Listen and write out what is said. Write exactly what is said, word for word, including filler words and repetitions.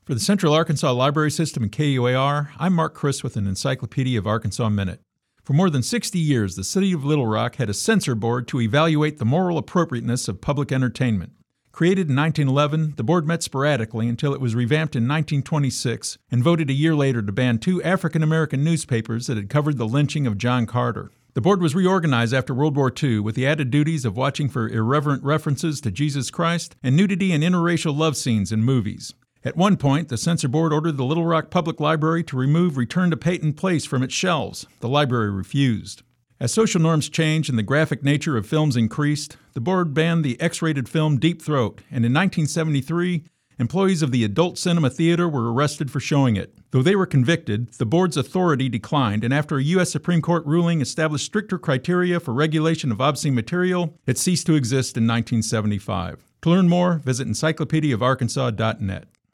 For the Central Arkansas Library System and K U A R, I'm Mark Criss with an Encyclopedia of Arkansas Minute. For more than sixty years, the City of Little Rock had a censor board to evaluate the moral appropriateness of public entertainment. Created in nineteen eleven, the board met sporadically until it was revamped in nineteen twenty-six and voted a year later to ban two African-American newspapers that had covered the lynching of John Carter. The board was reorganized after World War Two with the added duties of watching for irreverent references to Jesus Christ and nudity and interracial love scenes in movies. At one point, the censor board ordered the Little Rock Public Library to remove Return to Peyton Place from its shelves. The library refused. As social norms changed and the graphic nature of films increased, the board banned the X-rated film Deep Throat, and in nineteen seventy-three, employees of the Adult Cinema Theater were arrested for showing it. Though they were convicted, the board's authority declined, and after a U S Supreme Court ruling established stricter criteria for regulation of obscene material, it ceased to exist in nineteen seventy-five. To learn more, visit encyclopedia of arkansas dot net.